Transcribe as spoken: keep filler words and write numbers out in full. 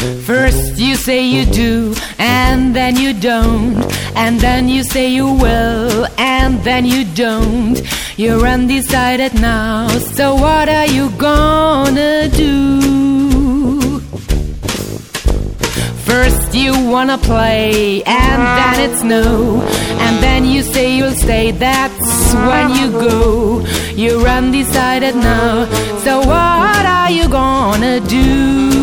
First you say you do, and then you don't, and then you say you will, and then you don't. You're undecided now, so what are you gonna do? First you wanna play, and then it's no, and then you say you'll stay, that's when you go. You're undecided now, so what are you gonna do?